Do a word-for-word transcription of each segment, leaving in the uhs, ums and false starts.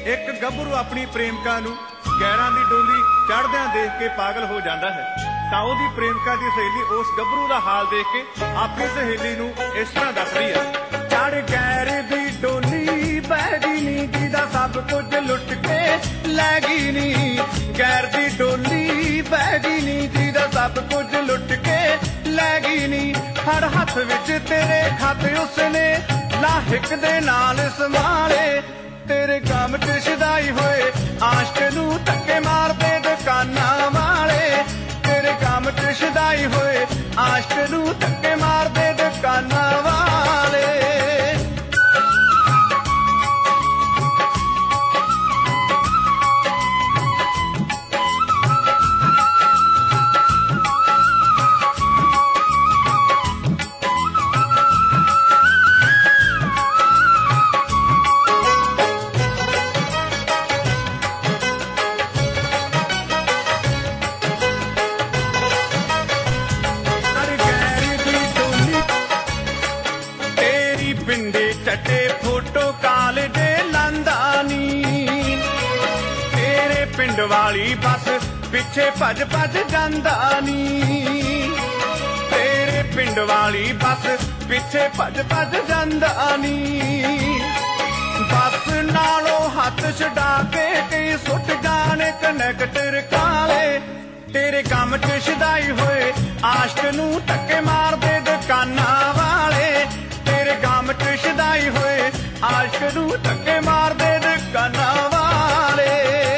ਇੱਕ ਗੱਭਰੂ ਆਪਣੀ ਪ੍ਰੇਮਿਕਾ ਨੂੰ ਗੈਰਾਂ ਦੀ ਡੋਲੀ ਚੜ੍ਹਦਿਆਂ ਦੇਖ ਕੇ ਪਾਗਲ ਹੋ ਜਾਂਦਾ ਹੈ ਤਾਂ ਉਹਦੀ ਪ੍ਰੇਮਿਕਾ ਦੀ ਸਹੇਲੀ ਉਸ ਗੱਭਰੂ ਦਾ ਹਾਲ ਦੇਖ ਕੇ ਆਪਣੀ ਸਹੇਲੀ ਨੂੰ ਇਸ ਤਰ੍ਹਾਂ ਦੱਸਦੀ ਹੈ। ਚੜ੍ਹ ਗੈਰ ਦੀ ਡੋਲੀ ਬਹਿ ਗਈ ਨੀ ਜਿਹਦਾ ਸਭ ਕੁਝ ਲੁੱਟ ਕੇ ਲੈ ਗਈ ਨੀ, ਗੈਰ ਦੀ ਡੋਲੀ ਬਹਿ ਗਈ ਨੀ ਜਿਹਦਾ ਸਭ ਕੁਝ ਲੁੱਟ ਕੇ ਲੈ ਗਈ ਨੀ। ਹਰ ਹੱਥ ਵਿੱਚ ਤੇਰੇ ਖੱਤ ਉਸਨੇ ਲਾਹਿਕ ਦੇ ਨਾਲ ਸੰਭਾਲੇ, ਤੇਰੇ ਕੰਮ ਚ ਸ਼ਦਾਈ ਹੋਏ ਆਸ਼ਕ ਨੂੰ ਧੱਕੇ ਮਾਰਦੇ ਦੁਕਾਨਾਂ ਵਾਲੇ, ਤੇਰੇ ਕੰਮ ਚ ਸ਼ਦਾਈ ਹੋਏ ਆਸ਼ਕ ਨੂੰ ਧੱਕੇ ਮਾਰਦੇ ਦੁਕਾਨਾਂ ਵਾਲੇ। ਚੱਟੇ ਫੋਟੋ ਕਾਲ ਦੇ ਲਾਂਦਾ ਨੀ, ਤੇਰੇ ਪਿੰਡ ਵਾਲੀ ਬੱਸ ਪਿੱਛੇ ਭੱਜ ਭੱਜ ਜਾਂਦਾ ਨੀ, ਤੇਰੇ ਪਿੰਡ ਵਾਲੀ ਬੱਸ ਪਿੱਛੇ ਭੱਜ ਭੱਜ ਜਾਂਦਾ ਨੀ। ਬੱਸ ਨਾਲੋਂ ਹੱਥ ਛਡਾ ਕੇ ਕਈ ਸੁੱਟ ਜਾਣੇ ਕਨੈਕਟਰ ਕਾਲੇ, ਤੇਰੇ ਕੰਮ ਚ ਸ਼ਦਾਈ ਹੋਏ ਆਸ਼ਕ ਨੂੰ ਧੱਕੇ ਮਾਰਦੇ ਦੁਕਾਨਾਂ ਵਾਲੇ, ਤੇਰੇ ਕੰਮ ਚ ਸ਼ਦਾਈ ਹੋਏ ਆਸ਼ਕ ਨੂੰ ਧੱਕੇ ਮਾਰਦੇ ਦੁਕਾਨਾਂ ਵਾਲੇ।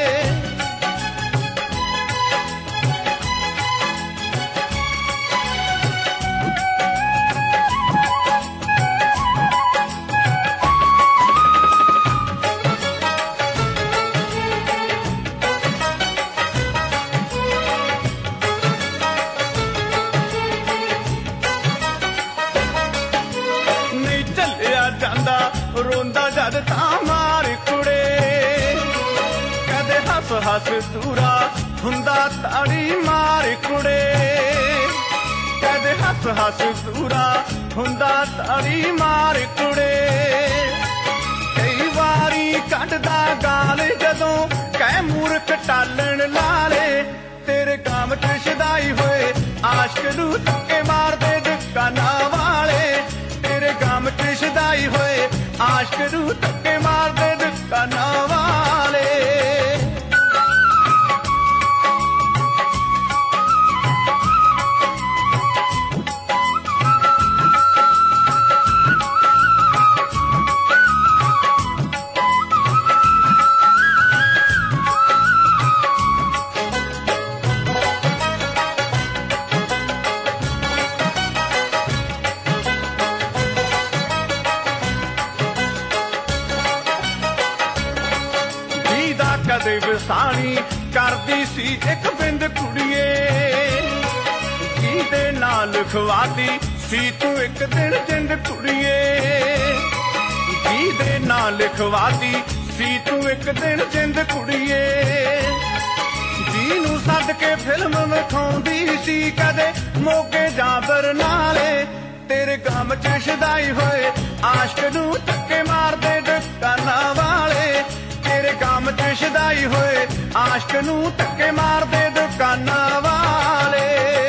ਜਾਂਦਾ ਰੋਂਦਾ ਜਦ ਤਾਂ ਮਾਰ ਕੁੜੇ, ਕਦੇ ਹੱਸ ਹੱਸ ਦੂਰਾ ਹੁੰਦਾ ਤਾੜੀ ਮਾਰ ਕੁੜੇ, ਕਦੇ ਹੱਸ ਹੱਸ ਦੂਰਾ ਹੁੰਦਾ ਤਾੜੀ ਮਾਰ ਕੁੜੇ। ਕਈ ਵਾਰੀ ਕੱਢਦਾ ਗਾਲ ਜਦੋਂ ਕਹਿ ਮੂਰਖ ਟਾਲਣ ਲਾਲੇ, ਤੇਰੇ ਕੰਮ ਚ ਸ਼ਦਾਈ ਹੋਏ ਆਸ਼ਕ ਨੂੰ ਧੱਕੇ ਮਾਰਦੇ ਦੁਕਾਨਾਂ ਵਾਲੇ, ਤੇਰੇ ਕੰਮ ਚ ਸ਼ਦਾਈ ਹੋਏ ਆਸ਼ਕ ਨੂੰ ਧੱਕੇ ਮਾਰਦੇ ਦੁਕਾਨਾਂ ਵਾਲੇ। ਕਦੇ ਵਸਾਣੀ ਕਰਦੀ ਸੀ ਇੱਕ ਬਿੰਦ ਕੁੜੀਏ, ਜਿਹਦੇ ਨਾਲ ਲਿਖਵਾਦੀ ਸੀ ਤੂੰ ਇੱਕ ਦਿਨ ਜਿੰਦ ਕੁੜੀਏ, ਜਿਹਦੇ ਨਾਲ ਲਿਖਵਾਦੀ ਸੀ ਤੂੰ ਇੱਕ ਦਿਨ ਜਿੰਦ ਕੁੜੀਏ। ਜਿਹਨੂੰ ਸੱਦ ਕੇ ਫਿਲਮ ਵਿਖਾਉਂਦੀ ਸੀ ਕਦੇ ਮੋਗੇ ਜਾਂ ਬਰਨਾਲੇ, ਤੇਰੇ ਕੰਮ ਚ ਸ਼ਦਾਈ ਹੋਏ ਆਸ਼ਕ ਨੂੰ ਧੱਕੇ ਮਾਰਦੇ ਦੁਕਾਨਾਂ ਵਾਲੇ, ਤੇਰੇ ਕੰਮ ਚ ਸ਼ਦਾਈ ਹੋਏ ਆਸ਼ਕ ਨੂੰ ਧੱਕੇ ਮਾਰਦੇ ਦੁਕਾਨਾਂ ਵਾਲੇ।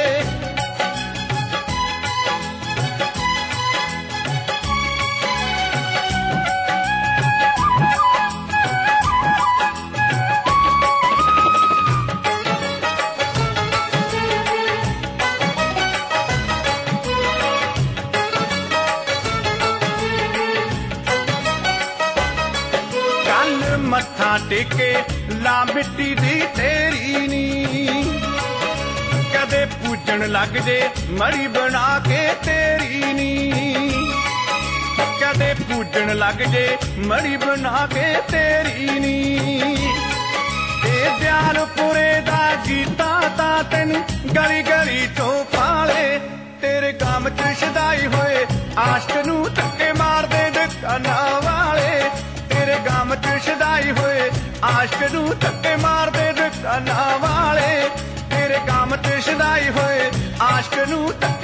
ਮੱਥਾ ਟੇਕੇ ਲਾ ਮਿੱਟੀ ਦੀ ਤੇਰੀ ਨੀ, ਕਦੇ ਪੂਜਣ ਲੱਗ ਜੇ ਮੜੀ ਬਣਾ ਕੇ ਤੇਰੀ ਨੀ, ਕਦੇ ਪੂਜਣ ਲੱਗ ਜੇ ਮੜੀ ਬਣਾ ਕੇ ਤੇਰੀ ਨੀ। ਇਹ ਦਿਆਲਪੁਰੇ ਦਾ ਜੀਤਾ ਤਾਂ ਤੈਨੂੰ ਗਲੀ ਗਲੀ ਤੋਂ ਪਾਲੇ, ਤੇਰੇ ਕੰਮ ਚ ਸ਼ਦਾਈ ਹੋਏ ਆਸ਼ਕ ਨੂੰ ਧੱਕੇ ਮਾਰਦੇ ਦੁਕਾਨਾਂ ਵਾਲੇ, ਤੇਰੇ ਕੰਮ ਚ ਸ਼ਦਾਈ ਹੋਏ ਆਸ਼ਕ ਨੂੰ ਧੱਕੇ ਮਾਰਦੇ ਦੁਕਾਨਾਂ ਵਾਲੇ, ਤੇਰੇ ਕੰਮ ਚ ਸ਼ਦਾਈ ਹੋਏ ਆਸ਼ਕ ਨੂੰ